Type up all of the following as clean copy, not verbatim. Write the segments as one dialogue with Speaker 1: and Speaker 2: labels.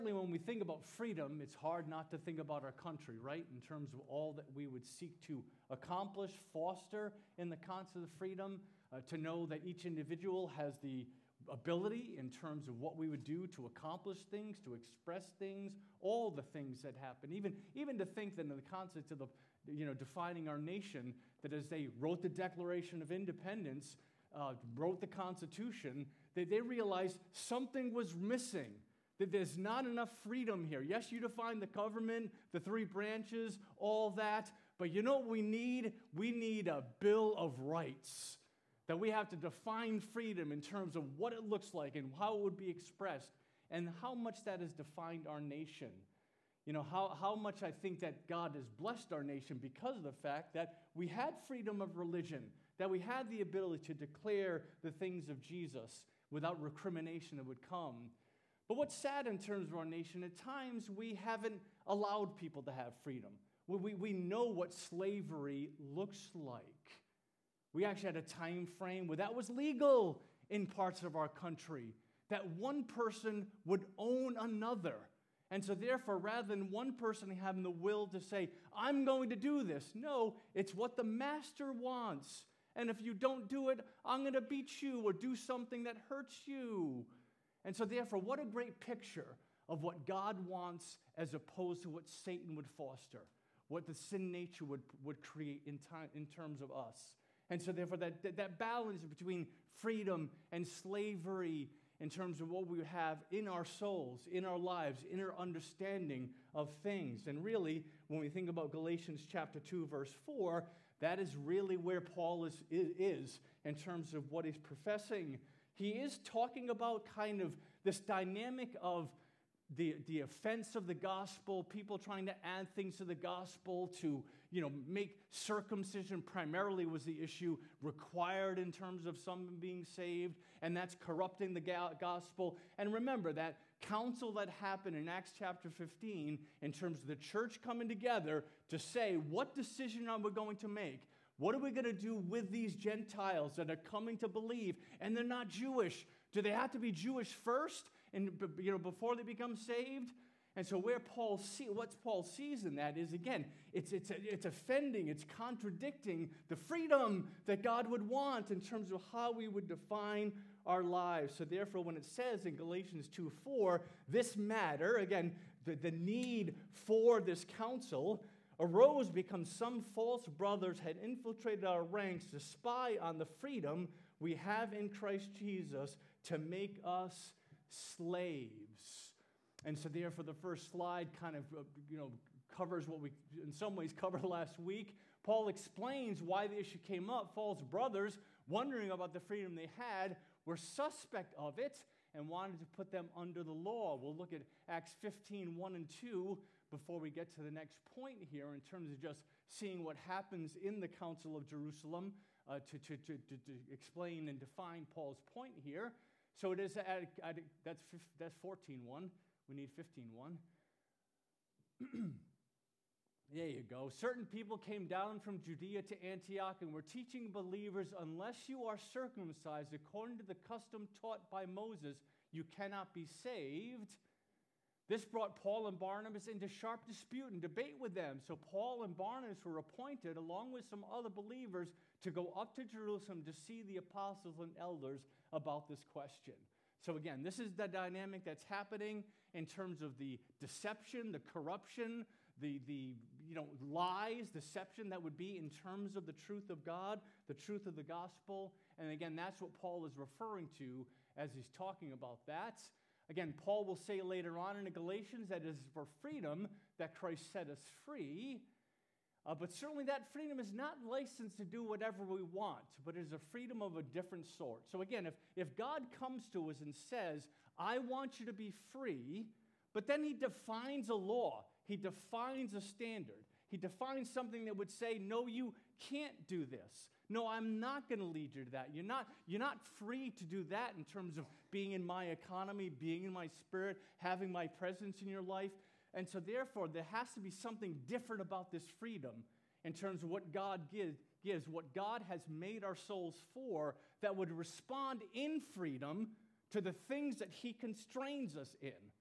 Speaker 1: When we think about freedom, it's hard not to think about our country, right? In terms of all that we would seek to accomplish, foster in the concept of freedom, to know that each individual has the ability in terms of what we would do to accomplish things, to express things, all the things that happen. Even to think that in the concept of defining our nation, that as they wrote the Declaration of Independence, wrote the Constitution, that they realized something was missing. That there's not enough freedom here. Yes, you define the government, the three branches, all that, but you know what we need? We need a Bill of Rights. That we have to define freedom in terms of what it looks like and how it would be expressed and how much that has defined our nation. You know, how much I think that God has blessed our nation because of the fact that we had freedom of religion, that we had the ability to declare the things of Jesus without recrimination that would come. But what's sad in terms of our nation, at times we haven't allowed people to have freedom. We know what slavery looks like. We actually had a time frame where that was legal in parts of our country, that one person would own another. And so therefore, rather than one person having the will to say, I'm going to do this, no, it's what the master wants. And if you don't do it, I'm going to beat you or do something that hurts you. And so therefore, what a great picture of what God wants as opposed to what Satan would foster, what the sin nature would create in terms of us. And so therefore, that balance between freedom and slavery in terms of what we have in our souls, in our lives, in our understanding of things. And really, when we think about Galatians chapter 2, verse 4, that is really where Paul is in terms of what he's professing. He is talking about kind of this dynamic of the offense of the gospel, people trying to add things to the gospel to, make circumcision primarily was the issue required in terms of someone being saved, and that's corrupting the gospel. And remember that council that happened in Acts chapter 15 in terms of the church coming together to say, what decision are we going to make? What are we going to do with these Gentiles that are coming to believe and they're not Jewish? Do they have to be Jewish first and before they become saved? And so what Paul sees in that is, again, it's offending, it's contradicting the freedom that God would want in terms of how we would define our lives. So therefore, when it says in Galatians 2:4, this matter, again, the need for this counsel arose because some false brothers had infiltrated our ranks to spy on the freedom we have in Christ Jesus to make us slaves. And so therefore the first slide kind of covers what we in some ways covered last week. Paul explains why the issue came up. False brothers, wondering about the freedom they had, were suspect of it and wanted to put them under the law. We'll look at Acts 15, 1 and 2 before we get to the next point here in terms of just seeing what happens in the Council of Jerusalem to explain and define Paul's point here. So it is that's 14:1. We need 15:1. There you go. Certain people came down from Judea to Antioch and were teaching believers, unless you are circumcised according to the custom taught by Moses, you cannot be saved. This brought Paul and Barnabas into sharp dispute and debate with them. So Paul and Barnabas were appointed, along with some other believers, to go up to Jerusalem to see the apostles and elders about this question. So again, this is the dynamic that's happening in terms of the deception, the corruption, the lies, deception that would be in terms of the truth of God, the truth of the gospel. And again, that's what Paul is referring to as he's talking about that. Again, Paul will say later on in the Galatians that it is for freedom that Christ set us free. But certainly that freedom is not licensed to do whatever we want, but it is a freedom of a different sort. So again, if God comes to us and says, I want you to be free, but then he defines a law, he defines a standard, he defines something that would say, no, you can't do this. No, I'm not going to lead you to that. You're not free to do that in terms of being in my economy, being in my spirit, having my presence in your life. And so therefore, there has to be something different about this freedom in terms of what God gives, what God has made our souls for, that would respond in freedom to the things that he constrains us in.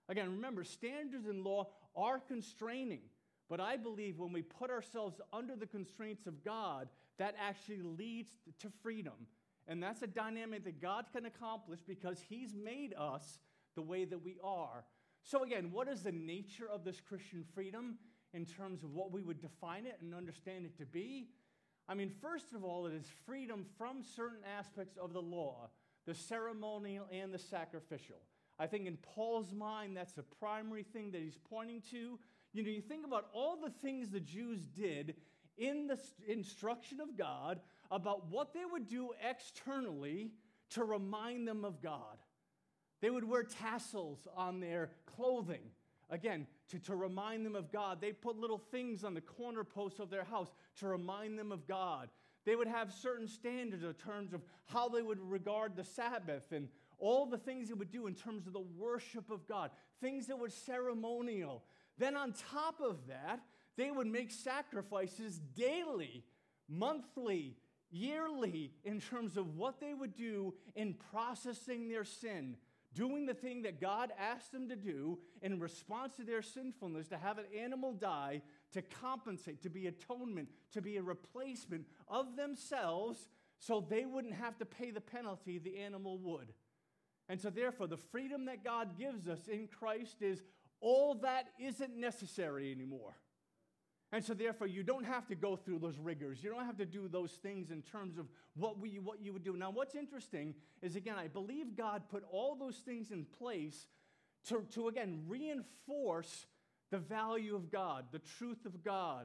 Speaker 1: Again, remember, standards in law are constraining. But I believe when we put ourselves under the constraints of God, that actually leads to freedom. And that's a dynamic that God can accomplish because he's made us the way that we are. So again, what is the nature of this Christian freedom in terms of what we would define it and understand it to be? I mean, first of all, it is freedom from certain aspects of the law, the ceremonial and the sacrificial. I think in Paul's mind, that's the primary thing that he's pointing to. You know, you think about all the things the Jews did in the instruction of God about what they would do externally to remind them of God. They would wear tassels on their clothing, again, to remind them of God. They put little things on the corner posts of their house to remind them of God. They would have certain standards in terms of how they would regard the Sabbath and all the things they would do in terms of the worship of God, things that were ceremonial. Then on top of that, they would make sacrifices daily, monthly, yearly, in terms of what they would do in processing their sin, doing the thing that God asked them to do in response to their sinfulness, to have an animal die, to compensate, to be atonement, to be a replacement of themselves so they wouldn't have to pay the penalty the animal would. And so therefore, the freedom that God gives us in Christ is all that isn't necessary anymore. And so therefore, you don't have to go through those rigors. You don't have to do those things in terms of what you would do. Now, what's interesting is, again, I believe God put all those things in place to again, reinforce the value of God, the truth of God,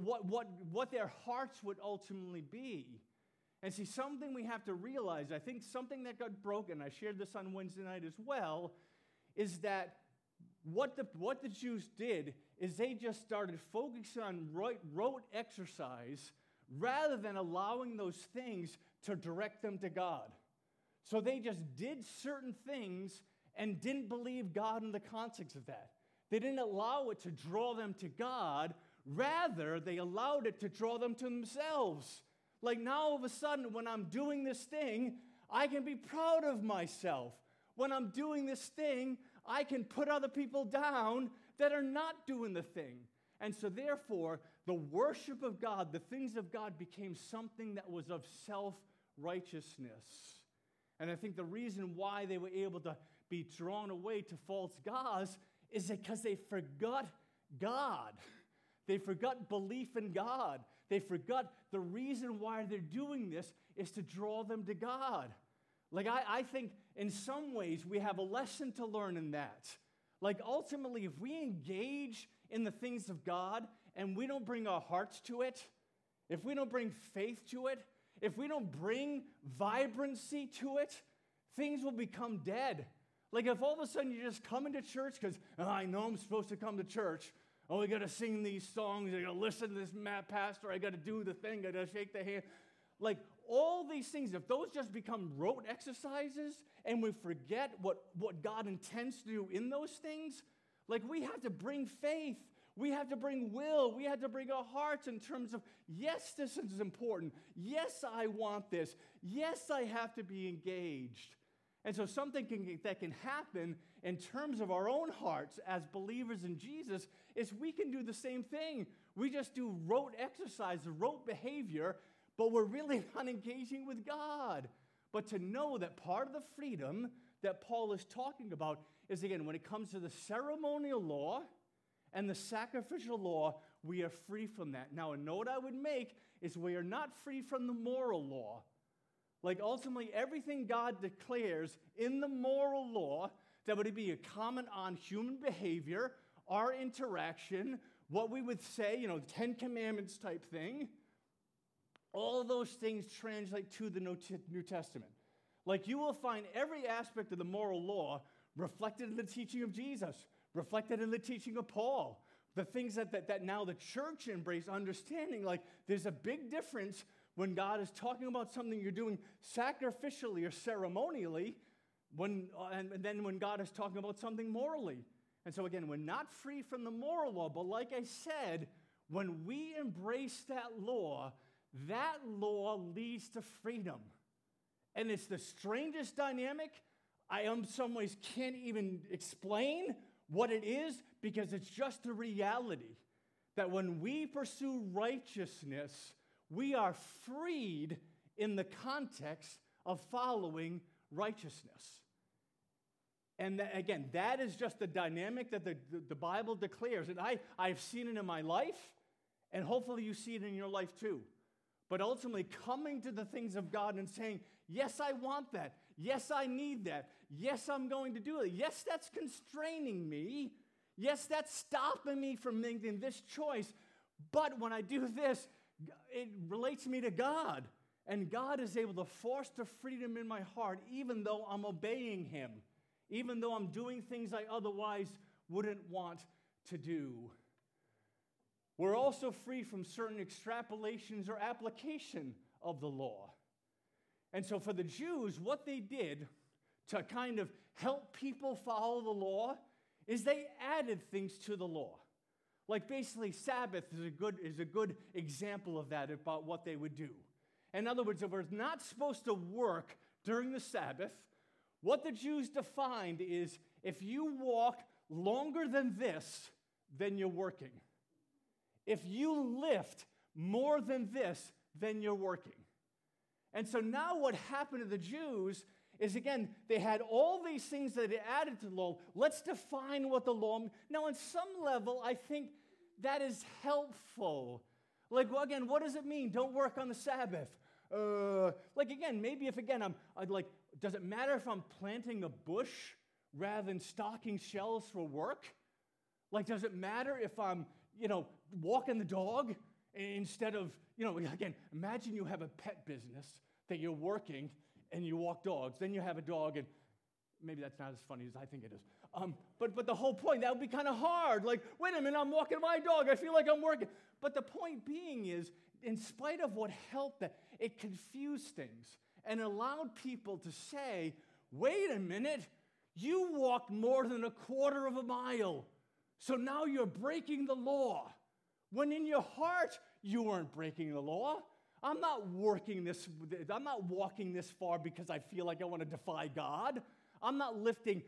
Speaker 1: what their hearts would ultimately be. And see, something we have to realize, I think something that got broken, I shared this on Wednesday night as well, is that what the Jews did is they just started focusing on rote exercise rather than allowing those things to direct them to God. So they just did certain things and didn't believe God in the context of that. They didn't allow it to draw them to God. Rather, they allowed it to draw them to themselves. Like now, all of a sudden, when I'm doing this thing, I can be proud of myself. When I'm doing this thing, I can put other people down that are not doing the thing. And so therefore, the worship of God, the things of God became something that was of self-righteousness. And I think the reason why they were able to be drawn away to false gods is because they forgot God. They forgot belief in God. They forgot the reason why they're doing this is to draw them to God. Like, I think in some ways we have a lesson to learn in that. Like, ultimately, if we engage in the things of God and we don't bring our hearts to it, if we don't bring faith to it, if we don't bring vibrancy to it, things will become dead. Like, if all of a sudden you're just coming to church because, I know I'm supposed to come to church. Oh, I got to sing these songs. I got to listen to this pastor. I got to do the thing. I got to shake the hand. Like, all these things, if those just become rote exercises and we forget what God intends to do in those things, like, we have to bring faith. We have to bring will. We have to bring our hearts in terms of, yes, this is important. Yes, I want this. Yes, I have to be engaged. And so something that can happen in terms of our own hearts as believers in Jesus is we can do the same thing. We just do rote exercise, rote behavior, but we're really not engaging with God. But to know that part of the freedom that Paul is talking about is, again, when it comes to the ceremonial law and the sacrificial law, we are free from that. Now, a note I would make is we are not free from the moral law. Like, ultimately, everything God declares in the moral law that would be a comment on human behavior, our interaction, what we would say, the Ten Commandments type thing, all those things translate to the New Testament. Like, you will find every aspect of the moral law reflected in the teaching of Jesus, reflected in the teaching of Paul. The things that now the church embrace, understanding, like, there's a big difference when God is talking about something you're doing sacrificially or ceremonially, and then when God is talking about something morally. And so again, we're not free from the moral law, but like I said, when we embrace that law leads to freedom. And it's the strangest dynamic I in some ways can't even explain what it is? Because it's just a reality that when we pursue righteousness, we are freed in the context of following righteousness. And again, that is just the dynamic that the Bible declares. And I've seen it in my life, and hopefully you see it in your life too. But ultimately coming to the things of God and saying, yes, I want that. Yes, I need that. Yes, I'm going to do it. Yes, that's constraining me. Yes, that's stopping me from making this choice. But when I do this, it relates me to God. And God is able to foster freedom in my heart, even though I'm obeying Him, even though I'm doing things I otherwise wouldn't want to do. We're also free from certain extrapolations or application of the law. And so for the Jews, what they did to kind of help people follow the law is they added things to the law. Like basically Sabbath is a good example of that, about what they would do. In other words, if we're not supposed to work during the Sabbath, what the Jews defined is if you walk longer than this, then you're working. If you lift more than this, then you're working. And so now what happened to the Jews is, again, they had all these things that they added to the law. Let's define what the law means. Now, on some level, I think that is helpful. Like, well, again, what does it mean? Don't work on the Sabbath. Maybe if, again, does it matter if I'm planting a bush rather than stocking shelves for work? Like, does it matter if I'm, walking the dog instead of, again, imagine you have a pet business that you're working and you walk dogs. Then you have a dog, and maybe that's not as funny as I think it is. But the whole point, that would be kind of hard. Like, wait a minute, I'm walking my dog. I feel like I'm working. But the point being is, in spite of what helped, that it confused things and allowed people to say, wait a minute, you walked more than a quarter of a mile. So now you're breaking the law. When in your heart, you weren't breaking the law. I'm not walking this far because I feel like I want to defy God. I'm not lifting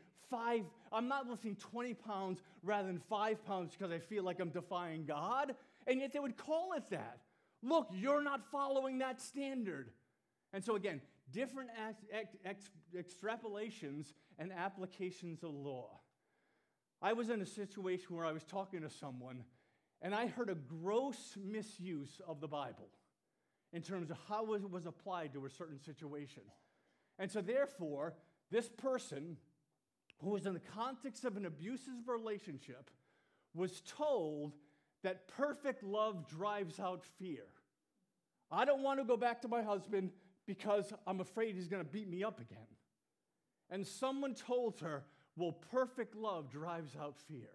Speaker 1: 20 pounds rather than 5 pounds because I feel like I'm defying God. And yet they would call it that. Look, you're not following that standard. And so again, different extrapolations and applications of law. I was in a situation where I was talking to someone, and I heard a gross misuse of the Bible in terms of how it was applied to a certain situation. And so therefore, this person, who was in the context of an abusive relationship, was told that perfect love drives out fear. I don't want to go back to my husband because I'm afraid he's going to beat me up again. And someone told her, well, perfect love drives out fear.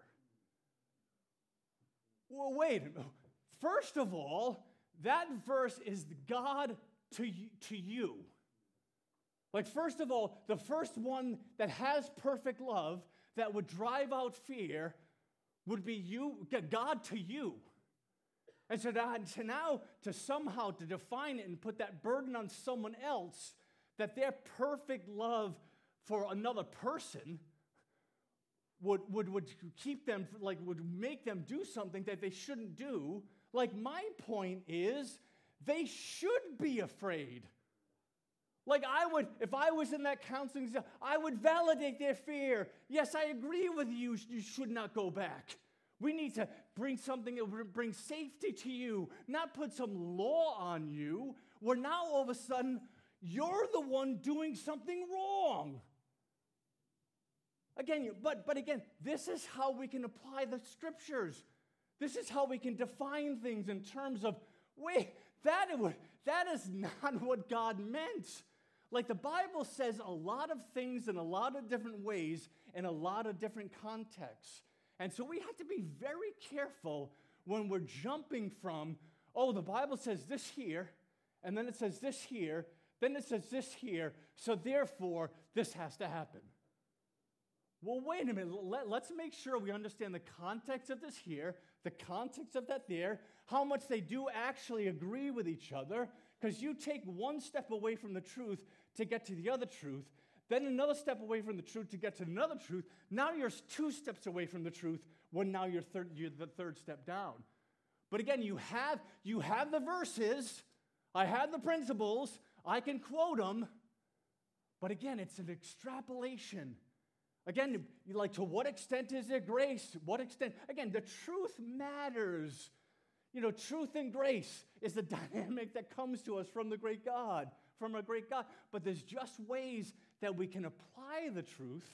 Speaker 1: Well, wait a minute. First of all, that verse is God to you. Like, first of all, the first one that has perfect love that would drive out fear would be you, God to you. And so now to somehow to define it and put that burden on someone else, that their perfect love for another person would keep them, would make them do something that they shouldn't do. Like, my point is, they should be afraid. Like, if I was in that counseling, I would validate their fear. Yes, I agree with you. You should not go back. We need to bring something that will bring safety to you, not put some law on you, where now all of a sudden you're the one doing something wrong. Again, but again, this is how we can apply the scriptures. This is how we can define things in terms of, wait, that is not what God meant. Like, the Bible says a lot of things in a lot of different ways in a lot of different contexts. And so we have to be very careful when we're jumping from, oh, the Bible says this here, and then it says this here, then it says this here, so therefore this has to happen. Well, wait a minute. Let's make sure we understand the context of this here, the context of that there, how much they do actually agree with each other, because you take one step away from the truth to get to the other truth, then another step away from the truth to get to another truth. Now you're 2 steps away from the truth when now you're the third step down. But again, you have the verses, I have the principles, I can quote them, but again, it's an extrapolation. Again, like, to what extent is there grace? What extent? Again, the truth matters. Truth and grace is the dynamic that comes to us from a great God. But there's just ways that we can apply the truth,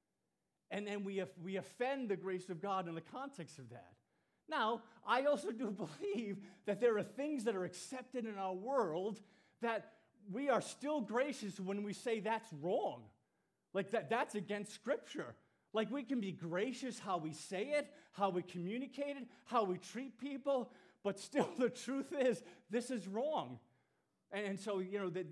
Speaker 1: and then we offend the grace of God in the context of that. Now, I also do believe that there are things that are accepted in our world that we are still gracious when we say that's wrong. Like, that's against Scripture. Like, we can be gracious how we say it, how we communicate it, how we treat people, but still the truth is, this is wrong. And so,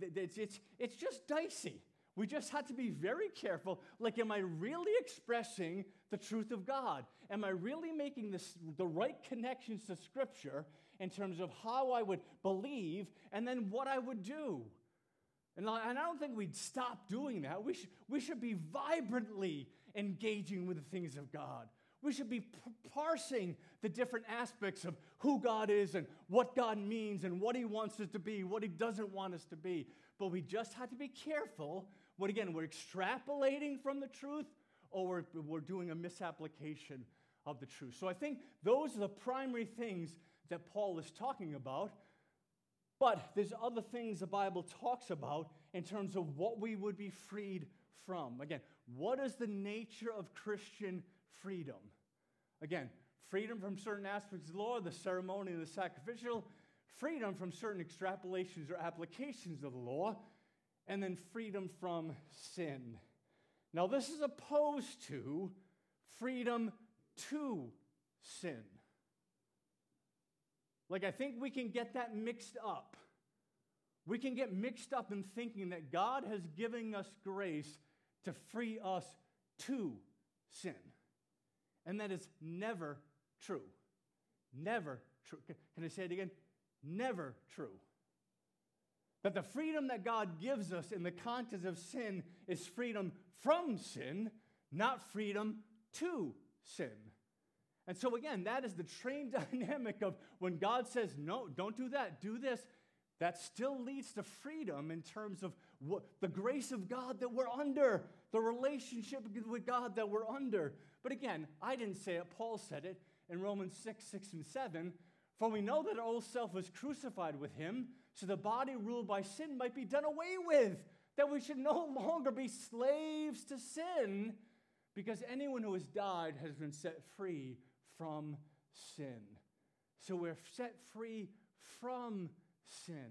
Speaker 1: it's just dicey. We just have to be very careful. Like, am I really expressing the truth of God? Am I really making the right connections to Scripture in terms of how I would believe and then what I would do? And I don't think we'd stop doing that. We should be vibrantly engaging with the things of God. We should be parsing the different aspects of who God is and what God means and what He wants us to be, what He doesn't want us to be. But we just have to be careful. We're extrapolating from the truth, or we're doing a misapplication of the truth. So I think those are the primary things that Paul is talking about. But there's other things the Bible talks about in terms of what we would be freed from. Again, what is the nature of Christian freedom? Again, freedom from certain aspects of the law, the ceremony and the sacrificial, freedom from certain extrapolations or applications of the law, and then freedom from sin. Now, this is opposed to freedom to sin. Like, I think we can get that mixed up. We can get mixed up in thinking that God has given us grace to free us to sin. And that is never true. Never true. Can I say it again? Never true. That the freedom that God gives us in the context of sin is freedom from sin, not freedom to sin. And so again, that is the trained dynamic of when God says, no, don't do that, do this. That still leads to freedom in terms of the grace of God that we're under, the relationship with God that we're under. But again, I didn't say it, Paul said it in Romans 6 and 7. For we know that our old self was crucified with him, so the body ruled by sin might be done away with, that we should no longer be slaves to sin, because anyone who has died has been set free from sin. So we're set free from sin.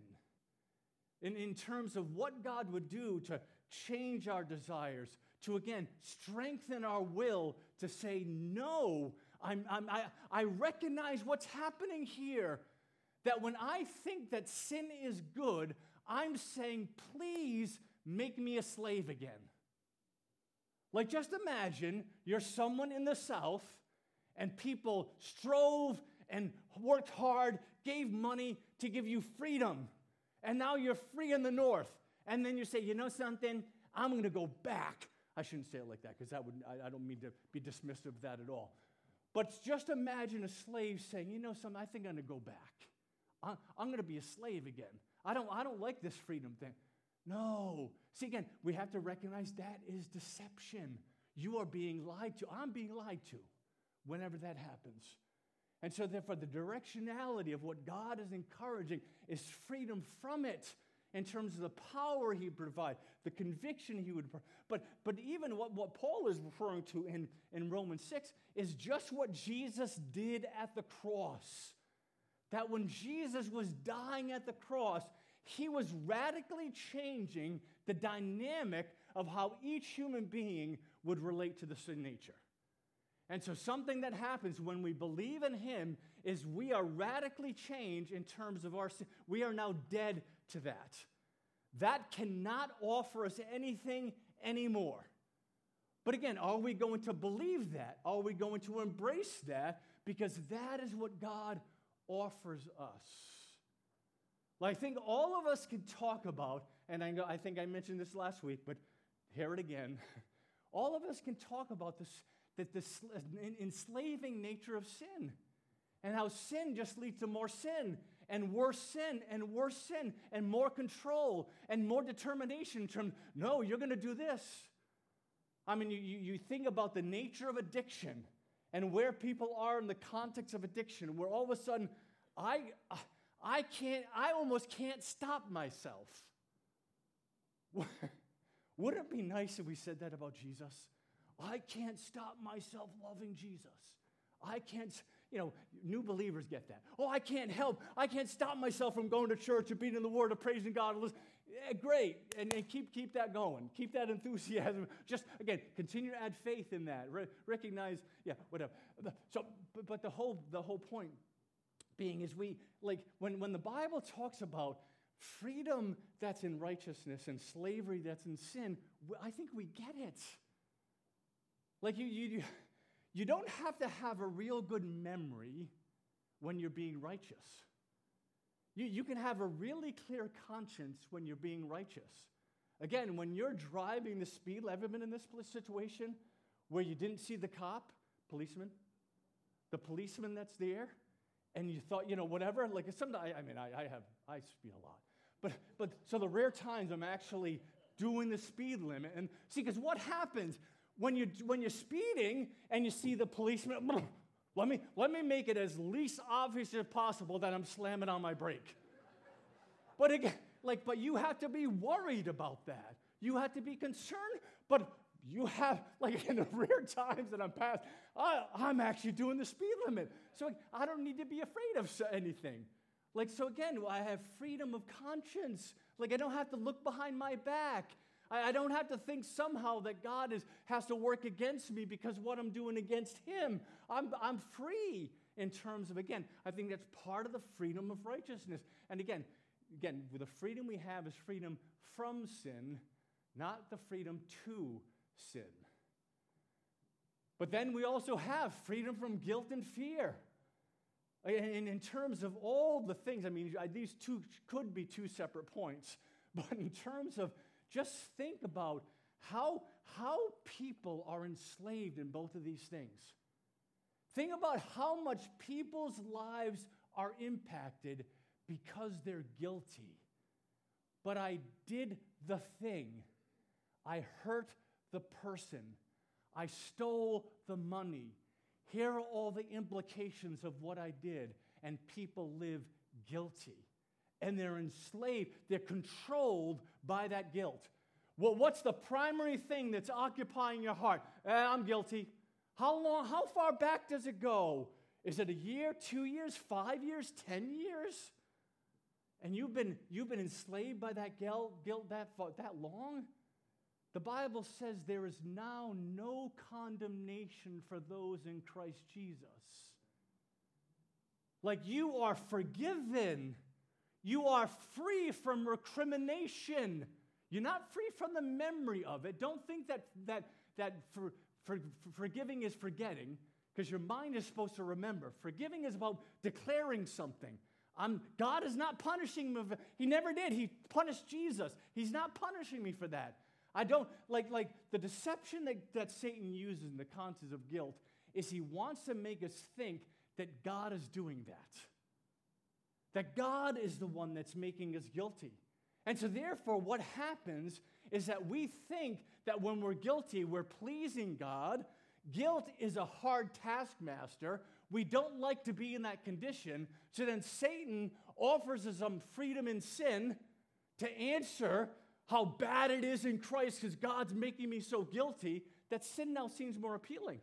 Speaker 1: In terms of what God would do to change our desires, to again strengthen our will to say, no, I recognize what's happening here. That when I think that sin is good, I'm saying, please make me a slave again. Like, just imagine you're someone in the South and people strove and worked hard, gave money to give you freedom. And now you're free in the North. And then you say, you know something? I'm going to go back. I shouldn't say it like that because I don't mean to be dismissive of that at all. But just imagine a slave saying, you know something? I think I'm going to go back. I'm going to be a slave again. I don't like this freedom thing. No. See, again, we have to recognize that is deception. You are being lied to. I'm being lied to whenever that happens. And so therefore, the directionality of what God is encouraging is freedom from it in terms of the power he would provide, the conviction he would provide. But even what Paul is referring to in Romans 6 is just what Jesus did at the cross. That when Jesus was dying at the cross, he was radically changing the dynamic of how each human being would relate to the sin nature. And so something that happens when we believe in him is we are radically changed in terms of our sin. We are now dead to that. That cannot offer us anything anymore. But again, are we going to believe that? Are we going to embrace that? Because that is what God offers us. Well, I think all of us can talk about, and I think I mentioned this last week, but hear it again. All of us can talk about this enslaving nature of sin, and how sin just leads to more sin, and worse sin, and worse sin, and more control, and more determination from, no, you're going to do this. I mean, you think about the nature of addiction and where people are in the context of addiction, where all of a sudden, I almost can't stop myself. Wouldn't it be nice if we said that about Jesus? I can't stop myself loving Jesus. I can't, new believers get that. Oh, I can't stop myself from going to church and being in the Word of praising God. Yeah, great, and keep that going. Keep that enthusiasm. Just, again, continue to add faith in that. Recognize, whatever. So, but the whole point being is when the Bible talks about freedom that's in righteousness and slavery that's in sin, I think we get it. Like you don't have to have a real good memory when you're being righteous. You can have a really clear conscience when you're being righteous. Again, when you're driving the speed, ever been in this situation where you didn't see the policeman that's there, and you thought, whatever, like sometimes, I speed a lot. But so the rare times I'm actually doing the speed limit, and see, because what happens when you're speeding and you see the policeman, let me make it as least obvious as possible that I'm slamming on my brake. But again, but you have to be worried about that. You have to be concerned, but you have, in the rare times that I'm past, I'm actually doing the speed limit. So I don't need to be afraid of anything. So again, I have freedom of conscience. I don't have to look behind my back. I don't have to think somehow that God has to work against me because what I'm doing against Him. I'm free in terms of, again, I think that's part of the freedom of righteousness. And again, the freedom we have is freedom from sin, not the freedom to sin. But then we also have freedom from guilt and fear. And in terms of all the things, these two could be two separate points, but in terms of just think about how people are enslaved in both of these things. Think about how much people's lives are impacted because they're guilty. But I did the thing. I hurt the person. I stole the money. Here are all the implications of what I did, and people live guilty. And they're enslaved. They're controlled by that guilt. Well, what's the primary thing that's occupying your heart? I'm guilty. How far back does it go? Is it a year, 2 years, 5 years, 10 years? And you've been enslaved by that guilt that long? The Bible says there is now no condemnation for those in Christ Jesus. You are forgiven. You are free from recrimination. You're not free from the memory of it. Don't think that forgiving is forgetting, because your mind is supposed to remember. Forgiving is about declaring something. God is not punishing me. He never did. He punished Jesus. He's not punishing me for that. I don't, the deception that Satan uses in the context of guilt is he wants to make us think that God is doing that. That God is the one that's making us guilty. And so therefore, what happens is that we think that when we're guilty, we're pleasing God. Guilt is a hard taskmaster. We don't like to be in that condition. So then Satan offers us some freedom in sin to answer how bad it is in Christ because God's making me so guilty that sin now seems more appealing.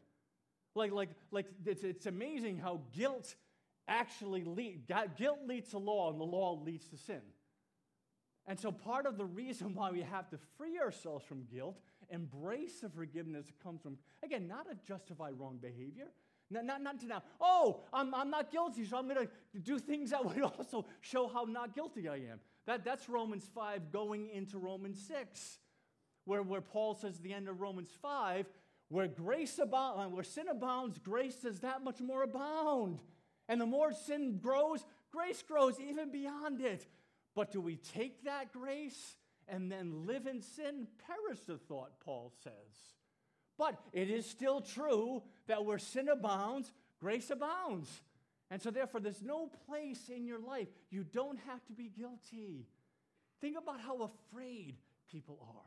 Speaker 1: It's amazing how guilt actually guilt leads to law, and the law leads to sin. And so part of the reason why we have to free ourselves from guilt, embrace the forgiveness that comes from, again, not to justify wrong behavior, not to now, I'm not guilty, so I'm going to do things that would also show how not guilty I am. That's Romans 5 going into Romans 6, where Paul says at the end of Romans 5, where sin abounds, grace does that much more abound. And the more sin grows, grace grows even beyond it. But do we take that grace and then live in sin, perish the thought, Paul says. But it is still true that where sin abounds, grace abounds. And so therefore, there's no place in your life. You don't have to be guilty. Think about how afraid people are.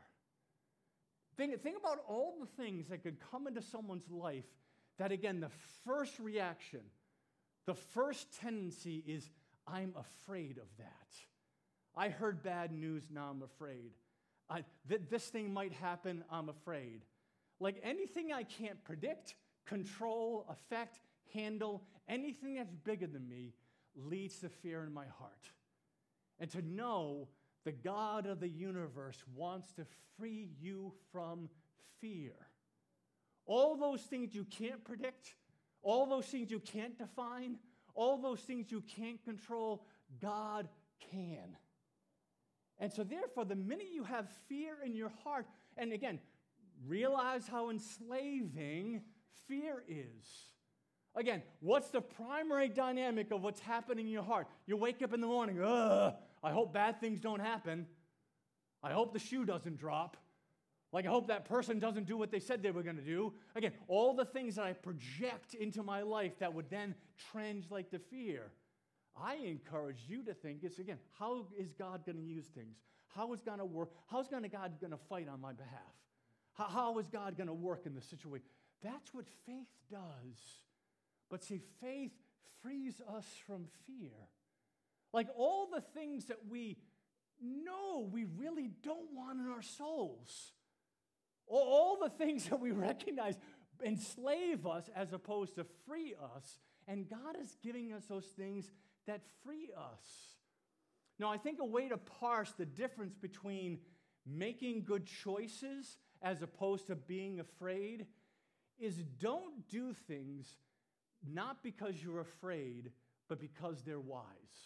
Speaker 1: Think about all the things that could come into someone's life that, again, the first reaction, the first tendency is, I'm afraid of that. I heard bad news, now I'm afraid. This thing might happen, I'm afraid. Like anything I can't predict, control, affect, handle, anything that's bigger than me leads to fear in my heart. And to know the God of the universe wants to free you from fear. All those things you can't predict, all those things you can't define, all those things you can't control, God can. And so therefore, the minute you have fear in your heart, and again, realize how enslaving fear is. Again, what's the primary dynamic of what's happening in your heart? You wake up in the morning, I hope bad things don't happen. I hope the shoe doesn't drop. Like, I hope that person doesn't do what they said they were going to do. Again, all the things that I project into my life that would then translate to fear. I encourage you to think, it's again, how is God going to use things? How is God going to work? How is God going to fight on my behalf? How is God going to work in the situation? That's what faith does. But see, faith frees us from fear. Like all the things that we know we really don't want in our souls. All the things that we recognize enslave us as opposed to free us. And God is giving us those things that free us. Now, I think a way to parse the difference between making good choices as opposed to being afraid is don't do things not because you're afraid, but because they're wise.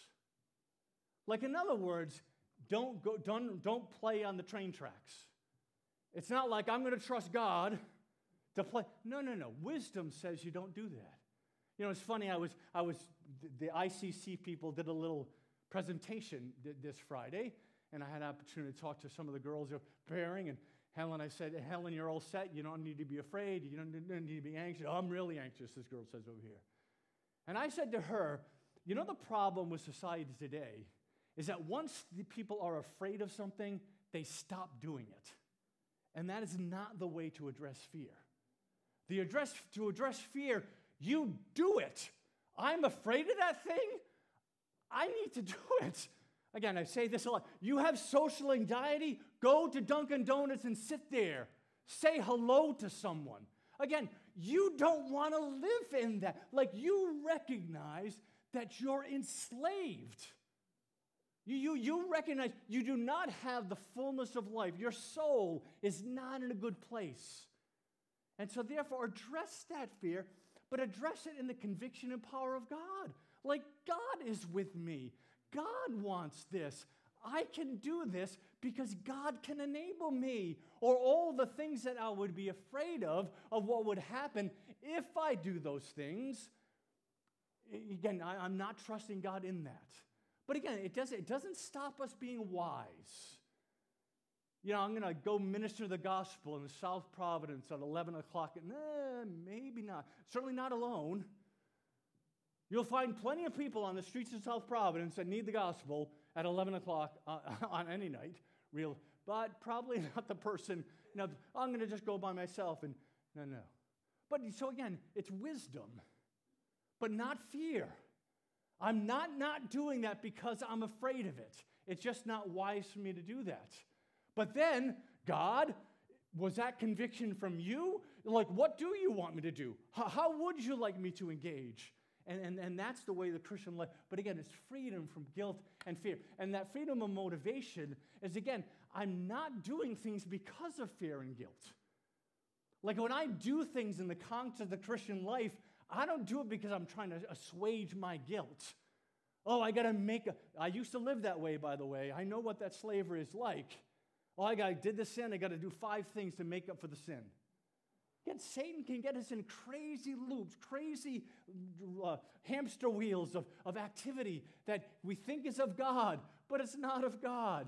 Speaker 1: Like in other words, don't play on the train tracks. It's not like I'm going to trust God to play. No. Wisdom says you don't do that. You know, it's funny. The ICC people did a little presentation this Friday, and I had an opportunity to talk to some of the girls who are preparing. And Helen, I said, Helen, you're all set. You don't need to be afraid. You don't need to be anxious. I'm really anxious, this girl says over here. And I said to her, you know, the problem with society today is that once the people are afraid of something, they stop doing it. And that is not the way to address fear. To address fear, you do it. I'm afraid of that thing. I need to do it. Again, I say this a lot. You have social anxiety, go to Dunkin' Donuts and sit there. Say hello to someone. Again, you don't want to live in that. Like you recognize that you're enslaved. You recognize you do not have the fullness of life. Your soul is not in a good place. And so therefore, address that fear, but address it in the conviction and power of God. Like, God is with me. God wants this. I can do this because God can enable me. Or all the things that I would be afraid of what would happen if I do those things. Again, I'm not trusting God in that. But again, it doesn't stop us being wise. You know, I'm going to go minister the gospel in South Providence at 11 o'clock. Maybe not. Certainly not alone. You'll find plenty of people on the streets of South Providence that need the gospel at 11 o'clock on any night, but probably not the person, I'm going to just go by myself. And no. But so again, it's wisdom, but not fear. I'm not doing that because I'm afraid of it. It's just not wise for me to do that. But then, God, was that conviction from you? Like, what do you want me to do? How would you like me to engage? And that's the way the Christian life, but again, it's freedom from guilt and fear. And that freedom of motivation is, again, I'm not doing things because of fear and guilt. Like when I do things in the context of the Christian life, I don't do it because I'm trying to assuage my guilt. Oh, I used to live that way, by the way. I know what that slavery is like. Oh, I did the sin, I got to do 5 things to make up for the sin. Again, Satan can get us in crazy loops, crazy hamster wheels of activity that we think is of God, but it's not of God.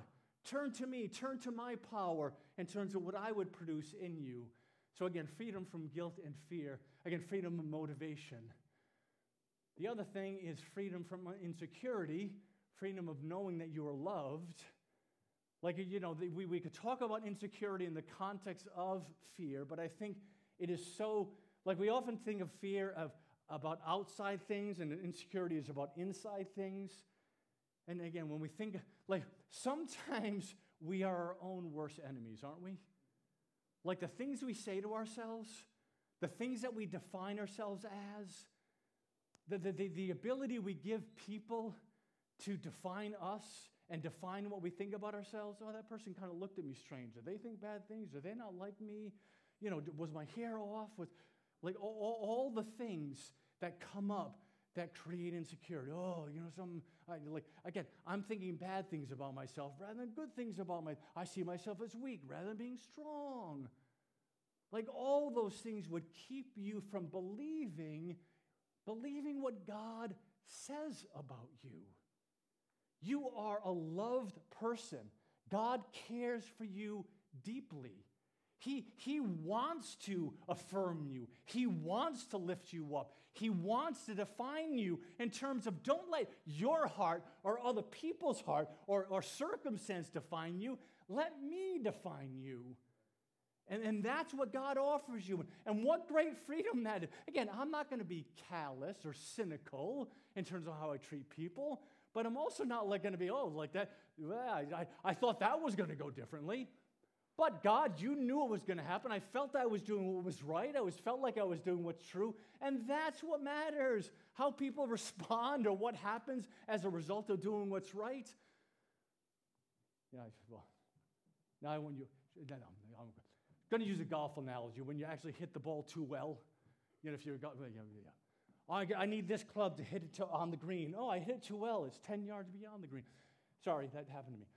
Speaker 1: Turn to me, turn to my power in terms of what I would produce in you. So again, freedom from guilt and fear. Again, freedom of motivation. The other thing is freedom from insecurity, freedom of knowing that you are loved. Like, we could talk about insecurity in the context of fear, but I think it is so, like we often think of fear about outside things, and insecurity is about inside things. And again, when we think, like, sometimes we are our own worst enemies, aren't we? Like the things we say to ourselves, the things that we define ourselves as, the ability we give people to define us and define what we think about ourselves. Oh, that person kind of looked at me strange. Do they think bad things? Do they not like me? Was my hair off? Like all the things that come up that create insecurity. Oh, again, I'm thinking bad things about myself rather than good things about I see myself as weak rather than being strong. Like all those things would keep you from believing what God says about you. You are a loved person. God cares for you deeply. He wants to affirm you. He wants to lift you up. He wants to define you in terms of don't let your heart or other people's heart or circumstance define you. Let me define you. And that's what God offers you. And what great freedom that is. Again, I'm not going to be callous or cynical in terms of how I treat people, but I'm also not going to be, like that. Well, I thought that was going to go differently. But God, you knew it was going to happen. I felt I was doing what was right. Felt like I was doing what's true. And that's what matters, how people respond or what happens as a result of doing what's right. Now I'm going to use a golf analogy. When you actually hit the ball too well, if you're I need this club to hit it on the green. Oh, I hit it too well. It's 10 yards beyond the green. Sorry, that happened to me.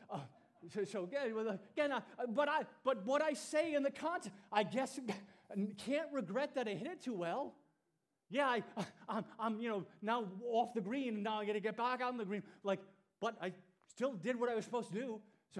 Speaker 1: But what I say in the context, I guess, can't regret that I hit it too well. Yeah, I'm now off the green, and now I got to get back on the green. But I still did what I was supposed to do.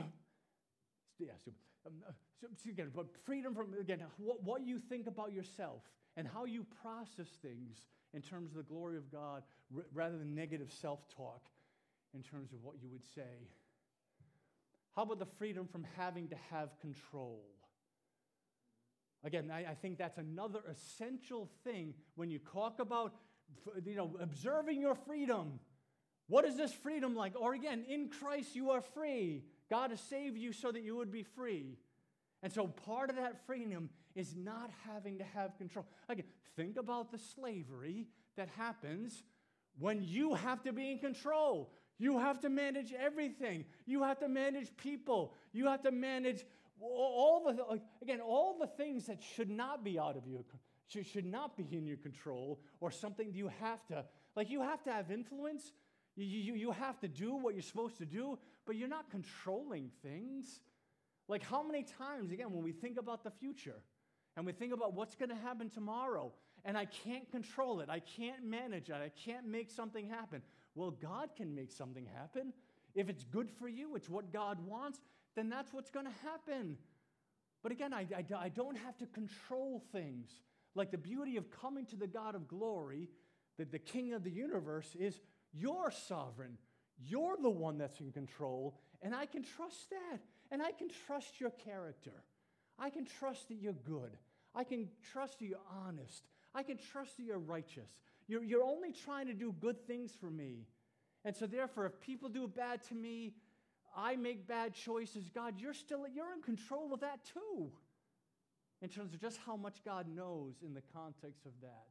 Speaker 1: But freedom from, what you think about yourself and how you process things in terms of the glory of God rather than negative self-talk in terms of what you would say. How about the freedom from having to have control? Again, I think that's another essential thing when you talk about, observing your freedom. What is this freedom like? Or again, in Christ you are free. God has saved you so that you would be free. And so part of that freedom is not having to have control. Again, think about the slavery that happens when you have to be in control. You have to manage everything. You have to manage people. You have to manage all the things that should not be out of you, should not be in your control, or something you have to, you have to have influence. You have to do what you're supposed to do, but you're not controlling things. Like how many times, again, when we think about the future and we think about what's going to happen tomorrow, and I can't control it, I can't manage it, I can't make something happen. Well, God can make something happen. If it's good for you, it's what God wants, then that's what's going to happen. But again, I don't have to control things. Like the beauty of coming to the God of glory, the King of the universe, is you're sovereign. You're the one that's in control, and I can trust that. And I can trust your character. I can trust that you're good. I can trust that you're honest. I can trust that you're righteous. You're only trying to do good things for me. And so therefore, if people do bad to me, I make bad choices, God, you're in control of that too. In terms of just how much God knows in the context of that.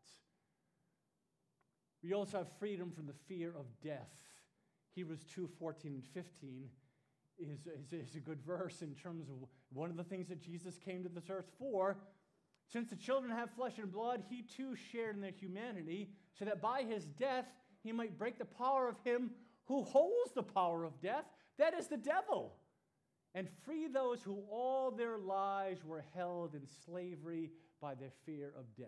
Speaker 1: We also have freedom from the fear of death. Hebrews 2:14 and 15 is a good verse in terms of one of the things that Jesus came to this earth for. Since the children have flesh and blood, he too shared in their humanity, so that by his death he might break the power of him who holds the power of death, that is the devil, and free those who all their lives were held in slavery by their fear of death.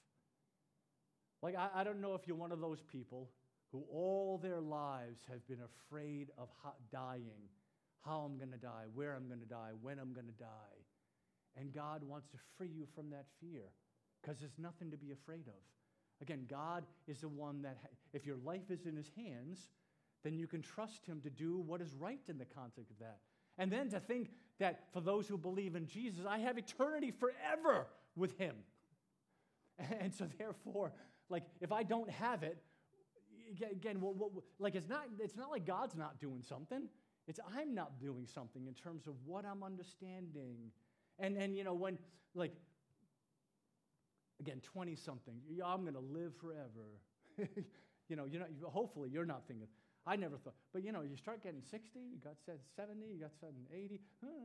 Speaker 1: I don't know if you're one of those people who all their lives have been afraid of dying, how I'm going to die, where I'm going to die, when I'm going to die. And God wants to free you from that fear because there's nothing to be afraid of. Again, God is the one that, if your life is in his hands, then you can trust him to do what is right in the context of that. And then to think that for those who believe in Jesus, I have eternity forever with him. And so therefore, like, if I don't have it, again, like it's not like God's not doing something. It's I'm not doing something in terms of what I'm understanding. And you know, when, like, again, 20-something, I'm going to live forever. You know, hopefully you're not thinking, I never thought. But, you know, you start getting 60, you got 70, you got 80.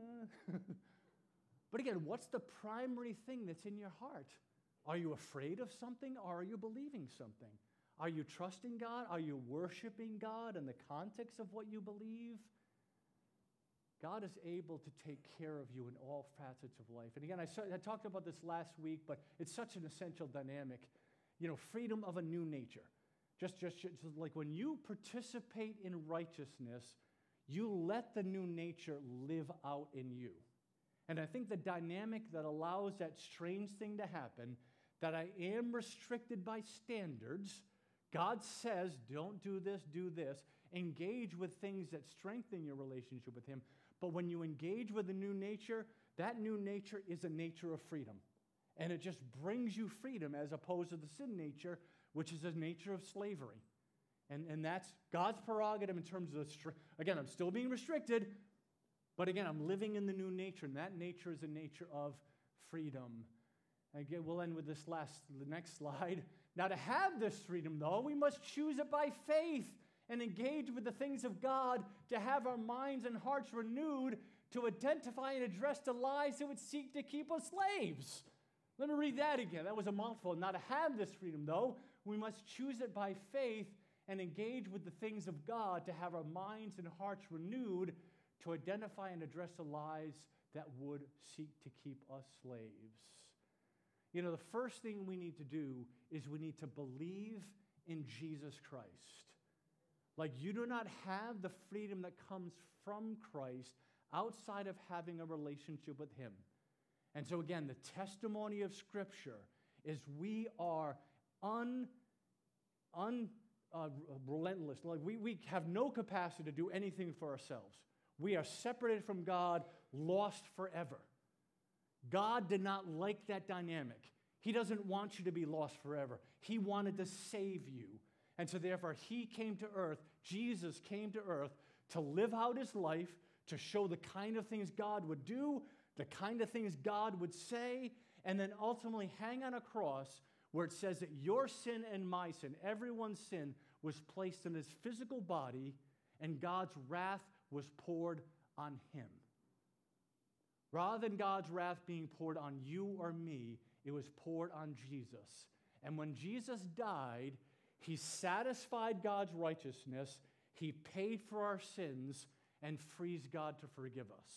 Speaker 1: But again, what's the primary thing that's in your heart? Are you afraid of something, or are you believing something? Are you trusting God? Are you worshiping God in the context of what you believe? God is able to take care of you in all facets of life. And again, I talked about this last week, but it's such an essential dynamic. You know, freedom of a new nature. Just like when you participate in righteousness, you let the new nature live out in you. And I think the dynamic that allows that strange thing to happen, that I am restricted by standards, God says, don't do this, do this. Engage with things that strengthen your relationship with him. But when you engage with a new nature, that new nature is a nature of freedom. And it just brings you freedom as opposed to the sin nature, which is a nature of slavery. And that's God's prerogative in terms of, again, I'm still being restricted, but again, I'm living in the new nature, and that nature is a nature of freedom. Again, we'll end with the next slide. Now, to have this freedom, though, we must choose it by faith and engage with the things of God, to have our minds and hearts renewed, to identify and address the lies that would seek to keep us slaves. Let me read that again. That was a mouthful. Now, to have this freedom, though, we must choose it by faith and engage with the things of God, to have our minds and hearts renewed, to identify and address the lies that would seek to keep us slaves. You know, the first thing we need to do is we need to believe in Jesus Christ. Like, you do not have the freedom that comes from Christ outside of having a relationship with him. And so again, the testimony of Scripture is we are relentless. Like, we have no capacity to do anything for ourselves. We are separated from God, lost forever. God did not like that dynamic. He doesn't want you to be lost forever. He wanted to save you. And so therefore, he came to earth, Jesus came to earth to live out his life, to show the kind of things God would do, the kind of things God would say, and then ultimately hang on a cross where it says that your sin and my sin, everyone's sin, was placed in his physical body, and God's wrath was poured on him. Rather than God's wrath being poured on you or me, it was poured on Jesus. And when Jesus died, he satisfied God's righteousness, he paid for our sins, and frees God to forgive us.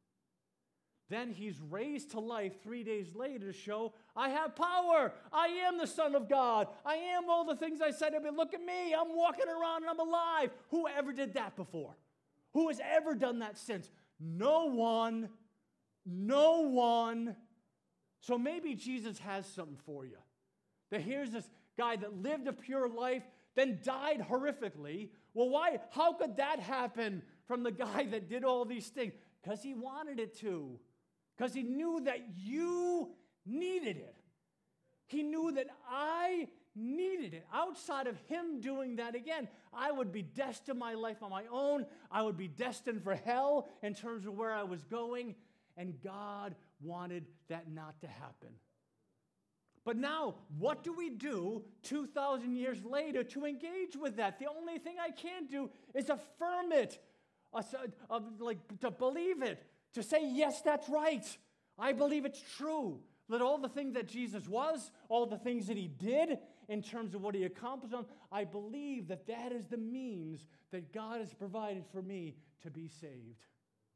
Speaker 1: Then he's raised to life 3 days later to show, I have power. I am the Son of God. I am all the things I said. I mean, look at me. I'm walking around and I'm alive. Who ever did that before? Who has ever done that since? No one. No one. So maybe Jesus has something for you. That here's this guy that lived a pure life, then died horrifically. Well, why? How could that happen from the guy that did all these things? Because he wanted it to. Because he knew that you needed it. He knew that I needed it. Outside of him doing that again, I would be destined my life on my own. I would be destined for hell in terms of where I was going. And God wanted that not to happen. But now, what do we do 2,000 years later to engage with that? The only thing I can do is affirm it, to believe it, to say, yes, that's right. I believe it's true. That all the things that Jesus was, all the things that he did in terms of what he accomplished, I believe that that is the means that God has provided for me to be saved.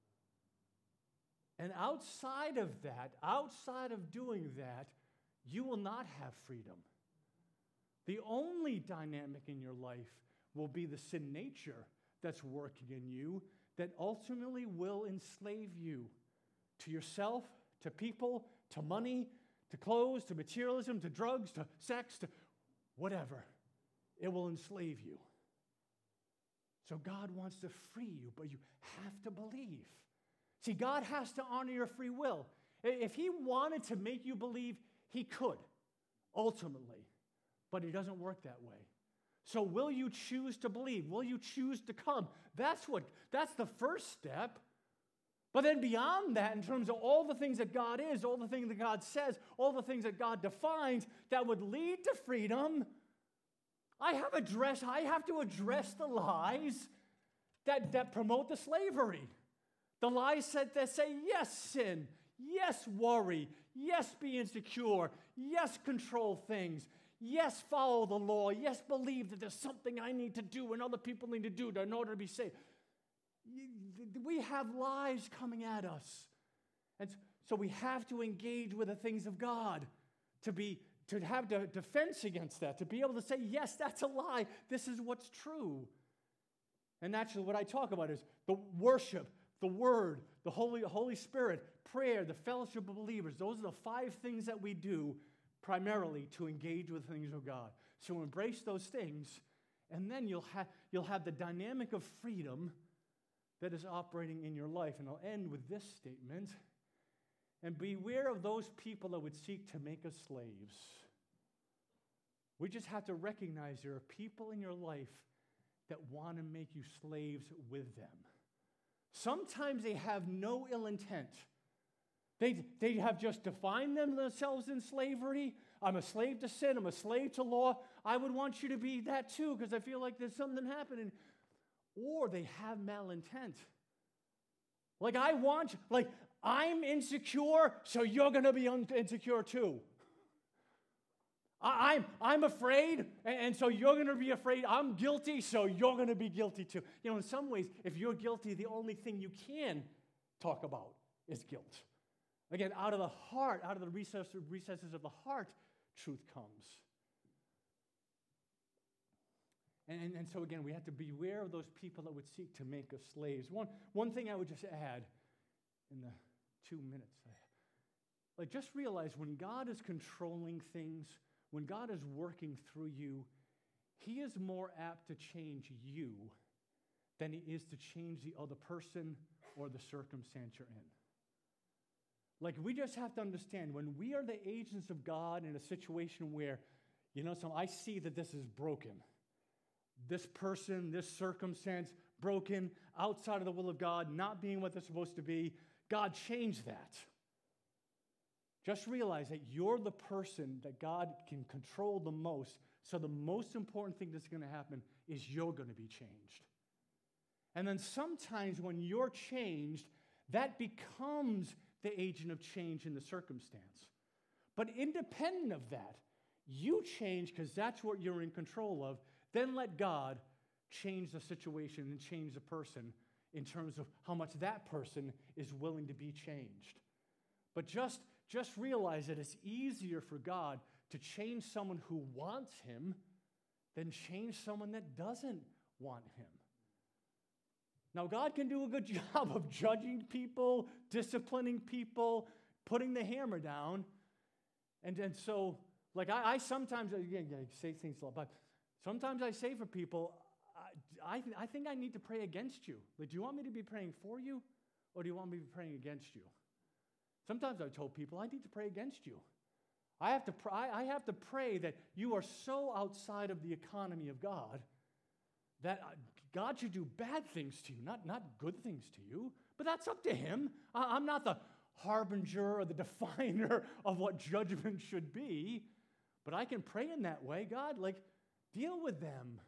Speaker 1: And outside of that, outside of doing that, you will not have freedom. The only dynamic in your life will be the sin nature that's working in you that ultimately will enslave you to yourself, to people, to money, to clothes, to materialism, to drugs, to sex, to whatever. It will enslave you. So God wants to free you, but you have to believe. See, God has to honor your free will. If He wanted to make you believe, He could, ultimately. But He doesn't work that way. So will you choose to believe? Will you choose to come? That's the first step. But then beyond that, in terms of all the things that God is, all the things that God says, all the things that God defines that would lead to freedom, I have to address the lies that promote the slavery. The lies that say, yes, sin, yes, worry, yes, be insecure, yes, control things, yes, follow the law, yes, believe that there's something I need to do and other people need to do in order to be saved. We have lies coming at us. And so we have to engage with the things of God to have the defense against that, to be able to say, yes, that's a lie. This is what's true. And actually what I talk about is the worship, the Word, the Holy Spirit, prayer, the fellowship of believers. Those are the 5 things that we do primarily to engage with things of God. So embrace those things, and then you'll have the dynamic of freedom that is operating in your life. And I'll end with this statement. And beware of those people that would seek to make us slaves. We just have to recognize there are people in your life that want to make you slaves with them. Sometimes they have no ill intent. They have just defined themselves in slavery. I'm a slave to sin. I'm a slave to law. I would want you to be that too, because I feel like there's something happening. Or they have malintent. I'm insecure, so you're going to be insecure too. I'm afraid, and so you're going to be afraid. I'm guilty, so you're going to be guilty too. You know, in some ways, if you're guilty, the only thing you can talk about is guilt. Again, out of the heart, out of the recesses of the heart, truth comes. And so again, we have to beware of those people that would seek to make us slaves. One thing I would just add in the 2 minutes, just realize when God is controlling things, when God is working through you, He is more apt to change you than He is to change the other person or the circumstance you're in. We just have to understand, when we are the agents of God in a situation where, so I see that this is broken. This person, this circumstance, broken, outside of the will of God, not being what they're supposed to be. God, change that. Just realize that you're the person that God can control the most. So the most important thing that's going to happen is you're going to be changed. And then sometimes when you're changed, that becomes the agent of change in the circumstance. But independent of that, you change because that's what you're in control of. Then let God change the situation and change the person in terms of how much that person is willing to be changed. But just realize that it's easier for God to change someone who wants Him than change someone that doesn't want Him. Now, God can do a good job of judging people, disciplining people, putting the hammer down. And so, I sometimes, again, I say things a lot, but sometimes I say for people, I think I need to pray against you. Do you want me to be praying for you, or do you want me to be praying against you? Sometimes I've told people, I need to pray against you. I have to pray that you are so outside of the economy of God that God should do bad things to you, not good things to you. But that's up to Him. I'm not the harbinger or the definer of what judgment should be. But I can pray in that way. God, deal with them.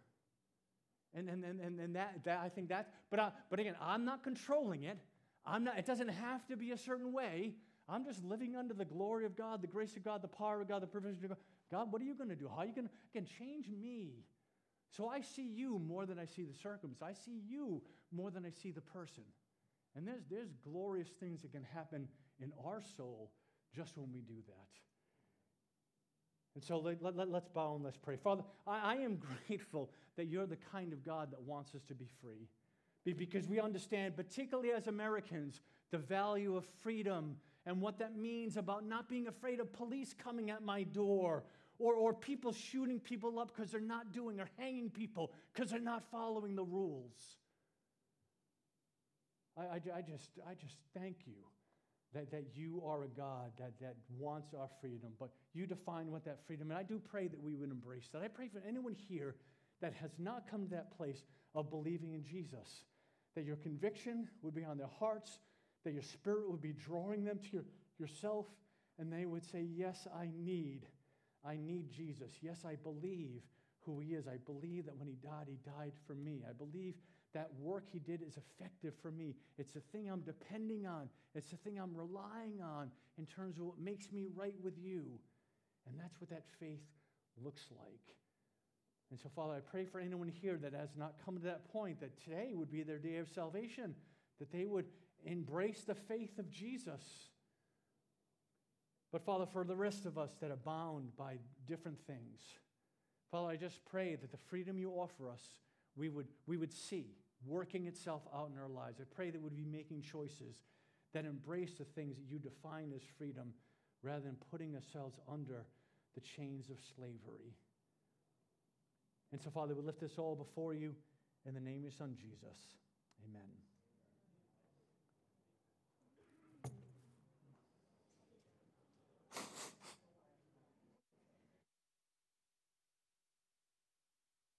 Speaker 1: And that I think that. But again, I'm not controlling it. It doesn't have to be a certain way. I'm just living under the glory of God, the grace of God, the power of God, the provision of God. God, what are you going to do? How are you going to, again, change me? So I see you more than I see the circumstance. I see you more than I see the person. And there's glorious things that can happen in our soul just when we do that. And so let's bow and let's pray. Father, I am grateful that you're the kind of God that wants us to be free. Because we understand, particularly as Americans, the value of freedom and what that means about not being afraid of police coming at my door or people shooting people up because they're not doing, or hanging people because they're not following the rules. I just thank you that you are a God that wants our freedom, but you define what that freedom, and I do pray that we would embrace that. I pray for anyone here that has not come to that place of believing in Jesus, that your conviction would be on their hearts, that your Spirit would be drawing them to yourself, and they would say, yes, I need Jesus. Yes, I believe who he is. I believe that when he died for me. I believe that work he did is effective for me. It's the thing I'm depending on. It's the thing I'm relying on in terms of what makes me right with you. And that's what that faith looks like. And so, Father, I pray for anyone here that has not come to that point, that today would be their day of salvation, that they would embrace the faith of Jesus. But, Father, for the rest of us that are bound by different things, Father, I just pray that the freedom you offer us, we would see working itself out in our lives. I pray that we'd be making choices that embrace the things that you define as freedom rather than putting ourselves under the chains of slavery. And so, Father, we lift this all before you in the name of your Son, Jesus. Amen.